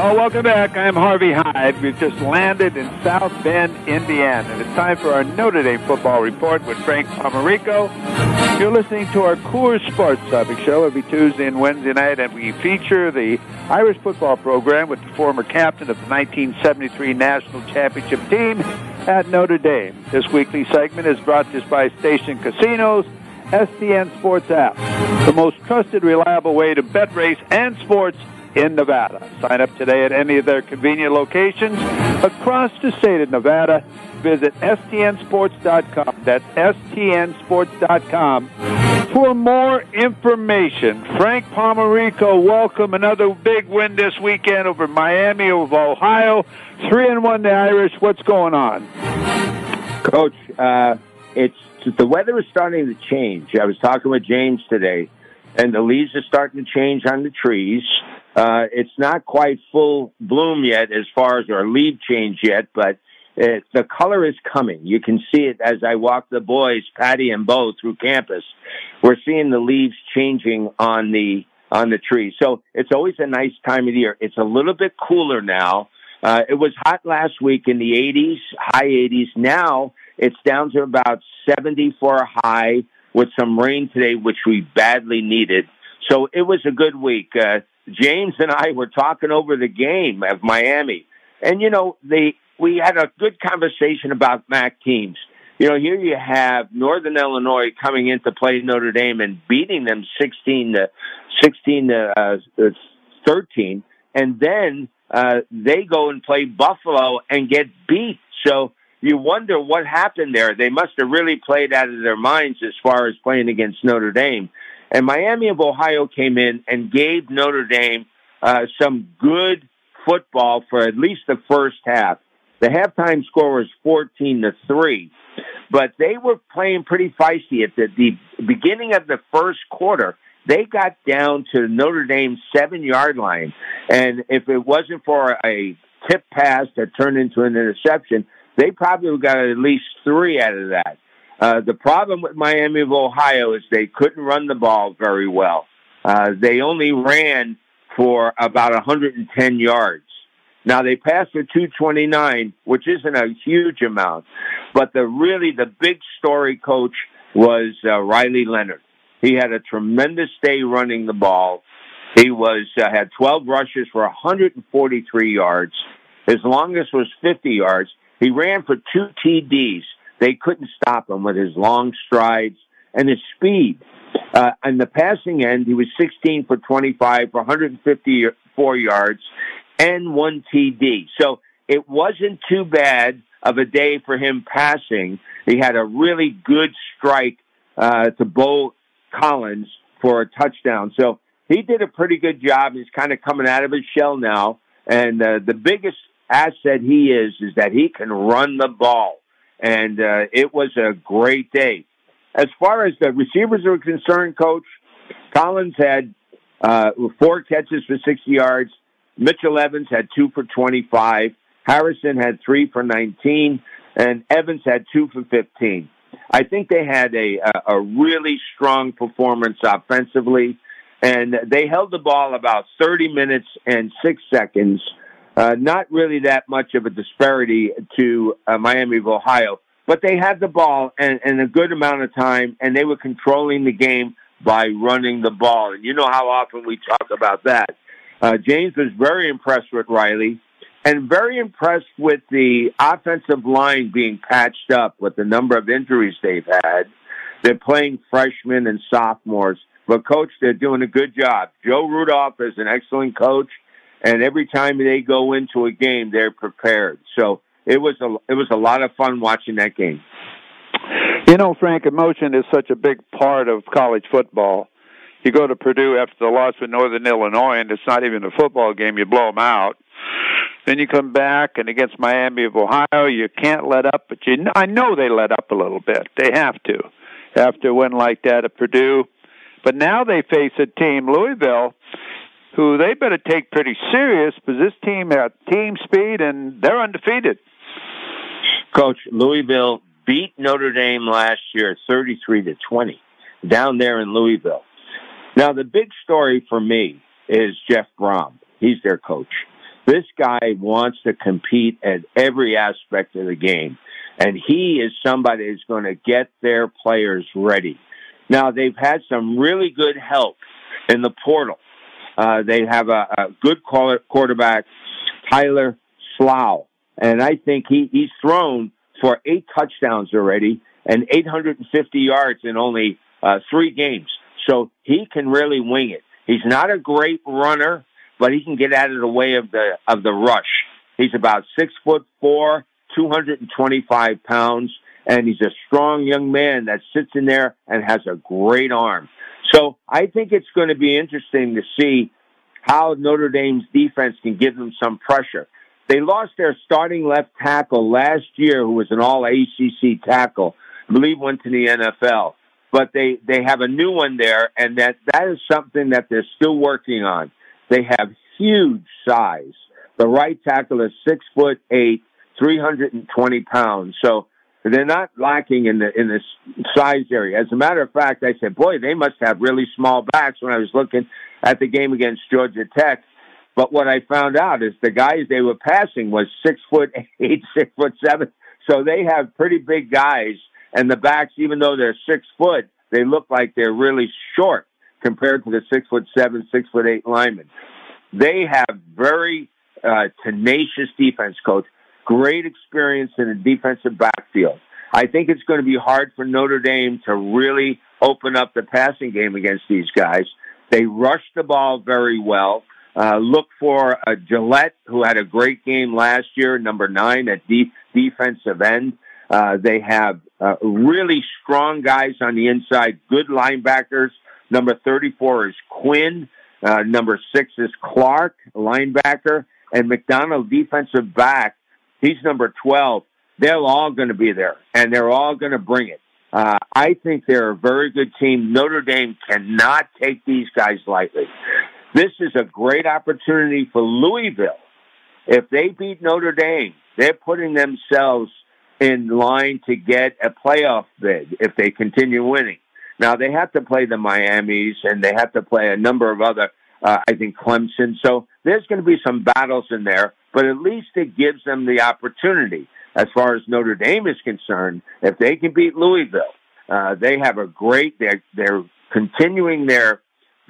Well, welcome back. I'm Harvey Hyde. We've just landed in South Bend, Indiana, and it's time for our Notre Dame football report with Frank Pomerico. You're listening to our Coors Sports Topic Show every Tuesday and Wednesday night, and we feature the Irish football program with the former captain of the 1973 National Championship team at Notre Dame. This weekly segment is brought to us by Station Casinos, STN Sports app, the most trusted, reliable way to bet, race, and sports in Nevada. Sign up today at any of their convenient locations across the state of Nevada. Visit stnsports.com. That's stnsports.com for more information. Frank Pomerico, welcome. Another big win this weekend over Miami of Ohio. 3-1 the Irish. What's going on? Coach, the weather is starting to change. I was talking with James today, and the leaves are starting to change on the trees. It's not quite full bloom yet as far as our leaf change yet, but the color is coming. You can see it as I walk the boys, Patty and Bo, through campus. We're seeing the leaves changing on the trees. So it's always a nice time of the year. It's a little bit cooler now. It was hot last week in the 80s, high 80s. Now it's down to about 70 for a high with some rain today, which we badly needed. So it was a good week. James and I were talking over the game of Miami. And, you know, we had a good conversation about MAC teams. You know, here you have Northern Illinois coming in to play Notre Dame and beating them 16 to 13. And then they go and play Buffalo and get beat. So you wonder what happened there. They must have really played out of their minds as far as playing against Notre Dame. And Miami of Ohio came in and gave Notre Dame some good football for at least the first half. The halftime score was 14-3, but they were playing pretty feisty at the beginning of the first quarter. They got down to Notre Dame's 7-yard line, and if it wasn't for a tip pass that turned into an interception, they probably got at least 3 out of that. The problem with Miami of Ohio is they couldn't run the ball very well. They only ran for about 110 yards. Now, they passed for 229, which isn't a huge amount. But the big story, Coach, was Riley Leonard. He had a tremendous day running the ball. He had 12 rushes for 143 yards. His longest was 50 yards. He ran for 2 TDs. They couldn't stop him with his long strides and his speed. On the passing end, he was 16 for 25 for 154 yards and 1 TD. So it wasn't too bad of a day for him passing. He had a really good strike to Bo Collins for a touchdown. So he did a pretty good job. He's kind of coming out of his shell now. And the biggest asset he is that he can run the ball. And it was a great day. As far as the receivers are concerned, Coach, Collins had 4 catches for 60 yards. Mitchell Evans had 2 for 25. Harrison had 3 for 19. And Evans had 2 for 15. I think they had a really strong performance offensively. And they held the ball about 30 minutes and 6 seconds. Not really that much of a disparity to Miami of Ohio. But they had the ball and a good amount of time, and they were controlling the game by running the ball. And you know how often we talk about that. James was very impressed with Riley and very impressed with the offensive line being patched up with the number of injuries they've had. They're playing freshmen and sophomores. But, Coach, they're doing a good job. Joe Rudolph is an excellent coach, and every time they go into a game, they're prepared. So it was a lot of fun watching that game. You know, Frank, emotion is such a big part of college football. You go to Purdue after the loss with Northern Illinois, and it's not even a football game. You blow them out. Then you come back, and against Miami of Ohio, you can't let up. But I know they let up a little bit. They have to after a win like that at Purdue. But now they face a team, Louisville, who they better take pretty serious because this team has team speed, and they're undefeated. Coach, Louisville beat Notre Dame last year 33-20 down there in Louisville. Now, the big story for me is Jeff Brom. He's their coach. This guy wants to compete at every aspect of the game, and he is somebody who's going to get their players ready. Now, they've had some really good help in the portal. They have a good quarterback, Tyler Slough, and I think he's thrown for 8 touchdowns already and 850 yards in only 3 games. So he can really wing it. He's not a great runner, but he can get out of the way of the rush. He's about 6'4", 225 pounds, and he's a strong young man that sits in there and has a great arm. So I think it's going to be interesting to see how Notre Dame's defense can give them some pressure. They lost their starting left tackle last year, who was an all-ACC tackle, I believe went to the NFL. But they have a new one there, and that is something that they're still working on. They have huge size. The right tackle is 6'8", 320 pounds. So they're not lacking in this size area. As a matter of fact, I said, boy, they must have really small backs when I was looking at the game against Georgia Tech. But what I found out is the guys they were passing was 6'8", 6'7". So they have pretty big guys, and the backs, even though they're 6 foot, they look like they're really short compared to the 6'7", 6'8" linemen. They have very tenacious defense, coach. Great experience in the defensive backfield. I think it's going to be hard for Notre Dame to really open up the passing game against these guys. They rush the ball very well. Look for Gillette, who had a great game last year, number 9 at defensive end. They have really strong guys on the inside, good linebackers. Number 34 is Quinn. Number 6 is Clark, linebacker. And McDonald, defensive back. He's number 12. They're all going to be there, and they're all going to bring it. I think they're a very good team. Notre Dame cannot take these guys lightly. This is a great opportunity for Louisville. If they beat Notre Dame, they're putting themselves in line to get a playoff bid if they continue winning. Now, they have to play the Miamis, and they have to play a number of other, I think, Clemson. So there's going to be some battles in there, but at least it gives them the opportunity. As far as Notre Dame is concerned, if they can beat Louisville, they have a great, they're continuing their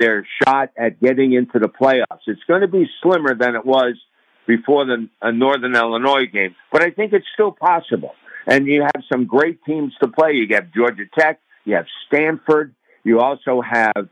shot at getting into the playoffs. It's going to be slimmer than it was before the Northern Illinois game, but I think it's still possible. And you have some great teams to play. You have Georgia Tech, you have Stanford, you also have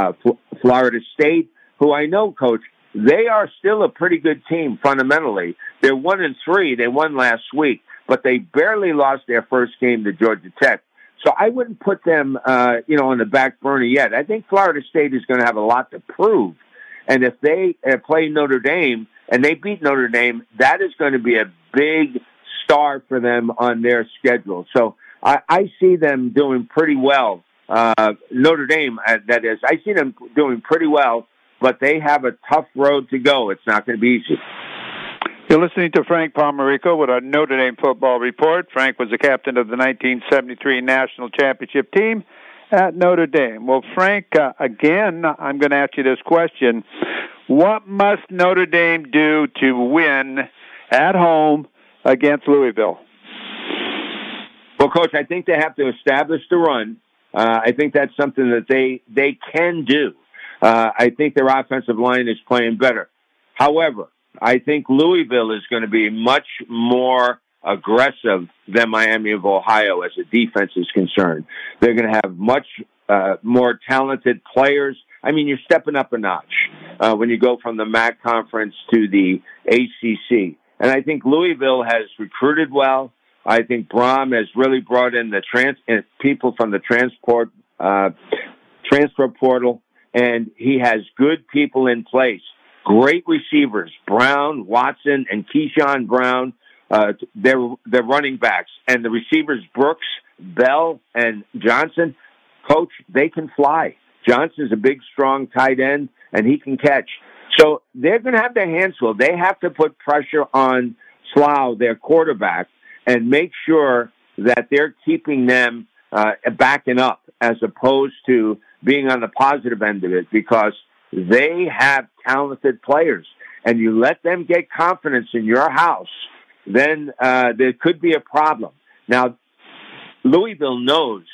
Florida State, who I know, Coach, they are still a pretty good team fundamentally. They're 1-3. They won last week, but they barely lost their first game to Georgia Tech. So I wouldn't put them, on the back burner yet. I think Florida State is going to have a lot to prove. And if they play Notre Dame and they beat Notre Dame, that is going to be a big star for them on their schedule. So I see them doing pretty well. Notre Dame, that is, I see them doing pretty well, but they have a tough road to go. It's not going to be easy. You're listening to Frank Pomerico with our Notre Dame football report. Frank was the captain of the 1973 National Championship team at Notre Dame. Well, Frank, again, I'm going to ask you this question. What must Notre Dame do to win at home against Louisville? Well, Coach, I think they have to establish the run. I think that's something that they can do. I think their offensive line is playing better. However, I think Louisville is going to be much more aggressive than Miami of Ohio as a defense is concerned. They're going to have much more talented players. I mean, you're stepping up a notch when you go from the MAC conference to the ACC. And I think Louisville has recruited well. I think Brom has really brought in the people from the transfer portal, and he has good people in place. Great receivers, Brown, Watson, and Keyshawn Brown. They're running backs. And the receivers, Brooks, Bell, and Johnson, Coach, they can fly. Johnson's a big, strong tight end, and he can catch. So they're going to have their hands full. They have to put pressure on Slough, their quarterback, and make sure that they're keeping them backing up as opposed to being on the positive end of it, because they have talented players. and you let them get confidence in your house, then there could be a problem. Now, Louisville knows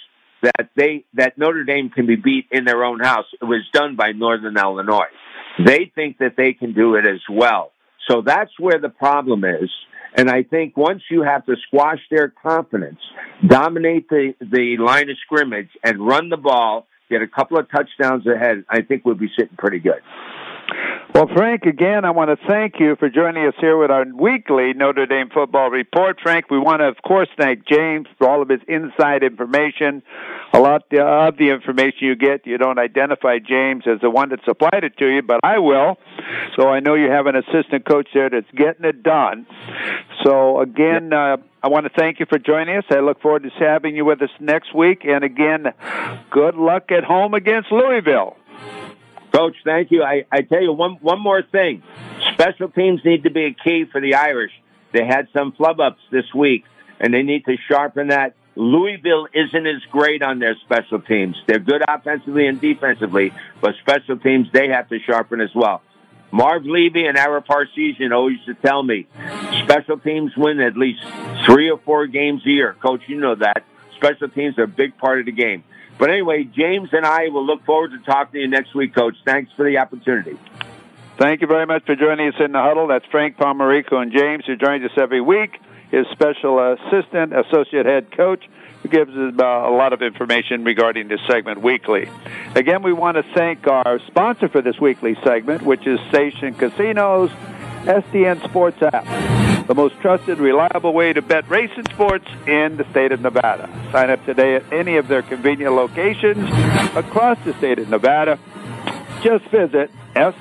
that Notre Dame can be beat in their own house. It was done by Northern Illinois. They think that they can do it as well. So that's where the problem is. And I think once you have to squash their confidence, dominate the line of scrimmage, and run the ball, get a couple of touchdowns ahead, I think we'll be sitting pretty good. Well, Frank, again, I want to thank you for joining us here with our weekly Notre Dame football report. Frank, we want to, of course, thank James for all of his inside information. A lot of the information you get, you don't identify James as the one that supplied it to you, but I will. So I know you have an assistant coach there that's getting it done. So, again, I want to thank you for joining us. I look forward to having you with us next week. And, again, good luck at home against Louisville. Coach, thank you. I tell you one more thing. Special teams need to be a key for the Irish. They had some flub-ups this week, and they need to sharpen that. Louisville isn't as great on their special teams. They're good offensively and defensively, but special teams, they have to sharpen as well. Marv Levy and Ara Parseghian always used to tell me, special teams win at least 3 or 4 games a year. Coach, you know that. Special teams are a big part of the game. But anyway, James and I will look forward to talking to you next week, Coach. Thanks for the opportunity. Thank you very much for joining us in the huddle. That's Frank Pomarico and James, who joins us every week, his special assistant, associate head coach, who gives us a lot of information regarding this segment weekly. Again, we want to thank our sponsor for this weekly segment, which is Station Casinos STN Sports app, the most trusted, reliable way to bet racing sports in the state of Nevada. Sign up today at any of their convenient locations across the state of Nevada. Just visit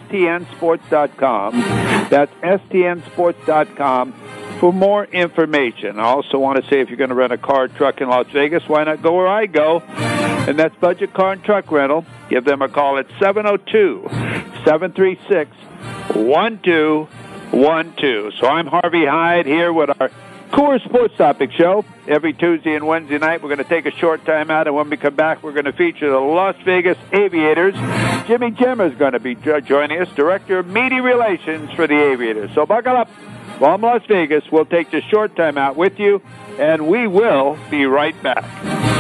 stnsports.com. That's stnsports.com for more information. I also want to say if you're going to rent a car, truck in Las Vegas, why not go where I go? And that's Budget Car and Truck Rental. Give them a call at 702-736-1212. So I'm Harvey Hyde here with our Coors Sports Topic Show. Every Tuesday and Wednesday night, we're going to take a short time out, and when we come back, we're going to feature the Las Vegas Aviators. Jimmy Jimmer is going to be joining us, Director of Media Relations for the Aviators. So buckle up. From Las Vegas, we'll take the short time out with you, and we will be right back.